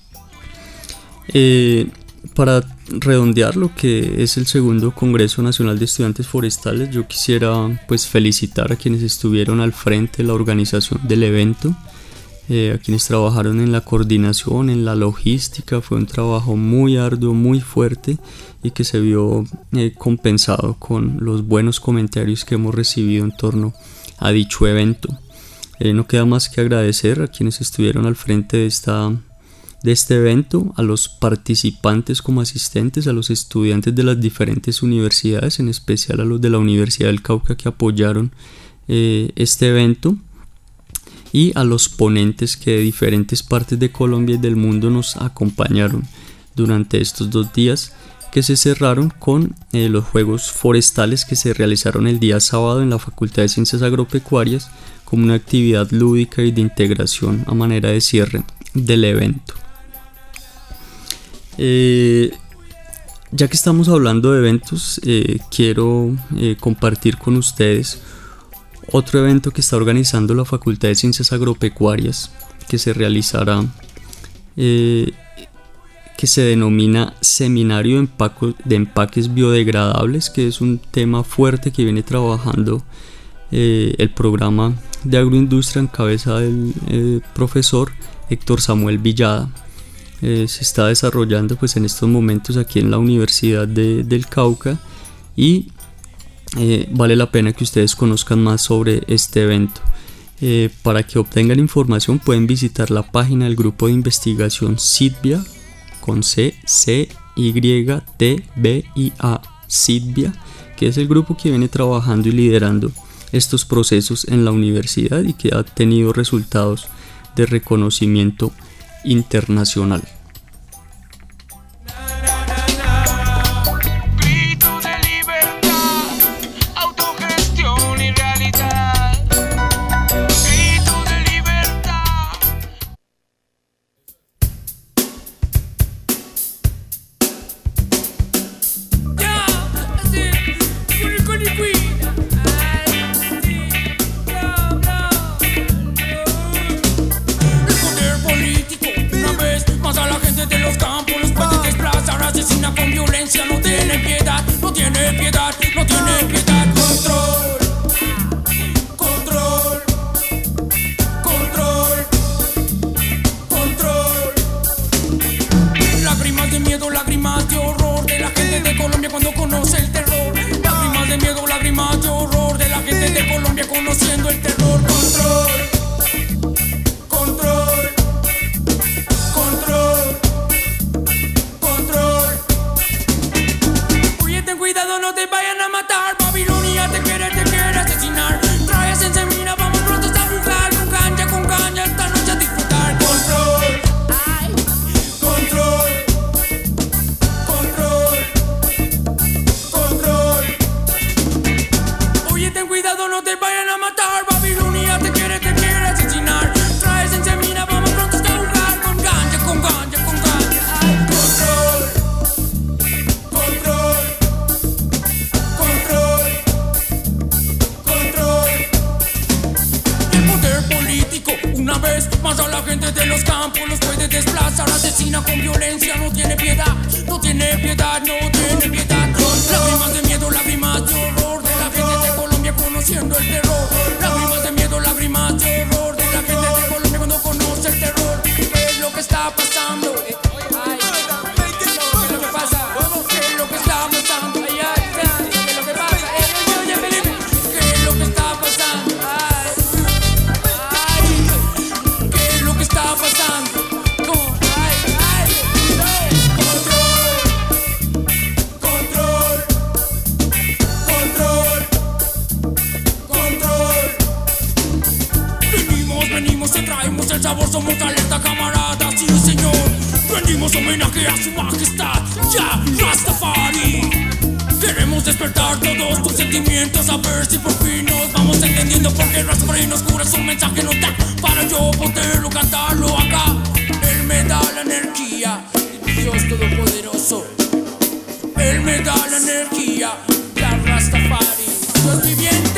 Eh, para redondear lo que es el segundo Congreso Nacional de Estudiantes Forestales, yo quisiera pues felicitar a quienes estuvieron al frente de la organización del evento. Eh, a quienes trabajaron en la coordinación, en la logística. Fue un trabajo muy arduo, muy fuerte, y que se vio eh, compensado con los buenos comentarios que hemos recibido en torno a dicho evento. Eh, no queda más que agradecer a quienes estuvieron al frente de, esta, de este evento, a los participantes como asistentes, a los estudiantes de las diferentes universidades, en especial a los de la Universidad del Cauca que apoyaron eh, este evento, y a los ponentes que de diferentes partes de Colombia y del mundo nos acompañaron durante estos dos días, que se cerraron con eh, los Juegos Forestales que se realizaron el día sábado en la Facultad de Ciencias Agropecuarias como una actividad lúdica y de integración a manera de cierre del evento. Eh, ya que estamos hablando de eventos, eh, quiero eh, compartir con ustedes otro evento que está organizando la Facultad de Ciencias Agropecuarias, que se realizará, eh, que se denomina Seminario de, Empaco, de Empaques Biodegradables, que es un tema fuerte que viene trabajando eh, el programa de agroindustria en cabeza del eh, profesor Héctor Samuel Villada. Eh, se está desarrollando pues en estos momentos aquí en la Universidad de, del Cauca, y Eh, vale la pena que ustedes conozcan más sobre este evento. Eh, para que obtengan información pueden visitar la página del grupo de investigación CIDBIA, con C, C, Y, T, B, I, A, CIDBIA, que es el grupo que viene trabajando y liderando estos procesos en la universidad y que ha tenido resultados de reconocimiento internacional. Conociendo el terror, control, control, control, control. Oye, ten cuidado, no te vayan a de los campos los puede desplazar. Asesina con violencia, no tiene piedad, no tiene piedad, no tiene piedad. Lágrimas de miedo, lágrimas de horror de la gente de Colombia conociendo el terror. Lágrimas de miedo, lágrimas de horror de la gente de Colombia cuando conoce el terror. ¿Qué es lo que está pasando? Ay, ¿qué es lo que pasa? ¿Qué es lo que está pasando? Ay, ay, ay, ¿qué es lo que pasa? Eh, oye, Felipe, ¿qué es lo que está pasando? Ay, ay, ¿qué es lo que está pasando? ¿Cómo? Ay, ay, control, control, control, control. Venimos, venimos, te traemos el sabor, somos alerta, camarada, sí señor. Rendimos homenaje a su majestad, ya, Rastafari. Queremos despertar todos tus sentimientos, a ver si por fin nos vamos entendiendo. Porque Rastafari nos cura, su mensaje nos da para yo poderlo cantarlo acá. Él me da la energía, Dios todopoderoso. Él me da la energía, ya Rastafari, Dios viviente.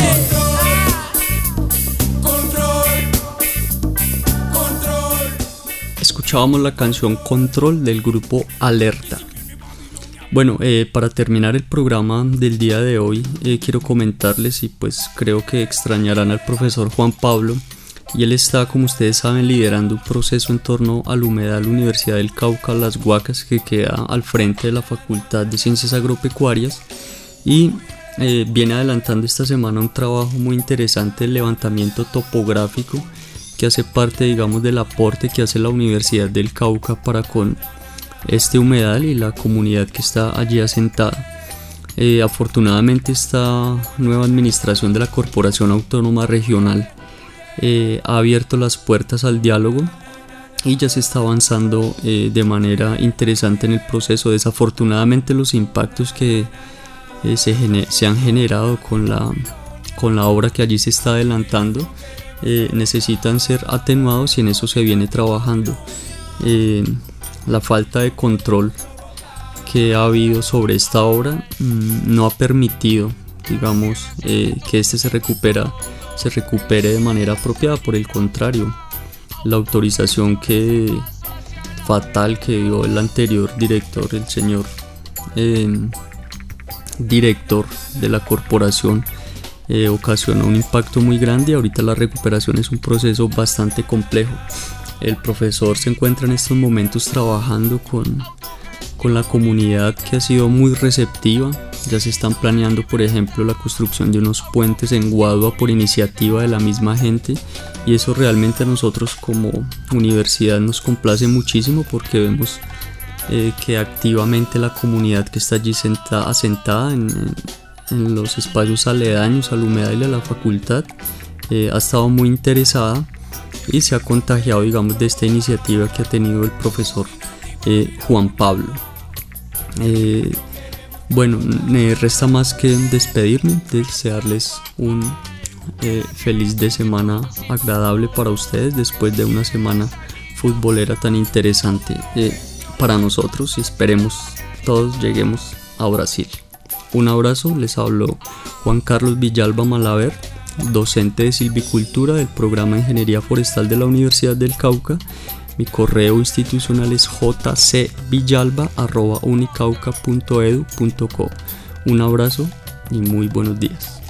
Escuchábamos la canción Control del grupo Alerta. Bueno, eh, para terminar el programa del día de hoy, eh, quiero comentarles, y pues creo que extrañarán al profesor Juan Pablo, y él está, como ustedes saben, liderando un proceso en torno al humedal Universidad del Cauca, Las Guacas, que queda al frente de la Facultad de Ciencias Agropecuarias, y eh, viene adelantando esta semana un trabajo muy interesante de levantamiento topográfico que hace parte, digamos, del aporte que hace la Universidad del Cauca para con este humedal y la comunidad que está allí asentada. Eh, afortunadamente esta nueva administración de la Corporación Autónoma Regional eh, ha abierto las puertas al diálogo y ya se está avanzando eh, de manera interesante en el proceso. Desafortunadamente los impactos que eh, se, gener- se han generado con la, con la obra que allí se está adelantando Eh, necesitan ser atenuados y en eso se viene trabajando. Eh, la falta de control que ha habido sobre esta obra mmm, no ha permitido, digamos, eh, que este se recupera, se recupere de manera apropiada. Por el contrario, la autorización que fatal que dio el anterior director, el señor eh, director de la corporación, Eh, ocasiona un impacto muy grande y ahorita la recuperación es un proceso bastante complejo. El profesor se encuentra en estos momentos trabajando con, con la comunidad, que ha sido muy receptiva. Ya se están planeando, por ejemplo, la construcción de unos puentes en Guadua por iniciativa de la misma gente, y eso realmente a nosotros como universidad nos complace muchísimo porque vemos eh, que activamente la comunidad que está allí senta, asentada en, en en los espacios aledaños al humedal y a la facultad eh, ha estado muy interesada y se ha contagiado, digamos, de esta iniciativa que ha tenido el profesor eh, Juan Pablo. Eh, bueno, me resta más que despedirme, desearles un eh, feliz de semana agradable para ustedes después de una semana futbolera tan interesante eh, para nosotros, y esperemos todos lleguemos a Brasil. Un abrazo, les habló Juan Carlos Villalba Malaver, docente de silvicultura del programa de Ingeniería Forestal de la Universidad del Cauca. Mi correo institucional es j c villalba arroba unicauca punto edu punto co. Un abrazo y muy buenos días.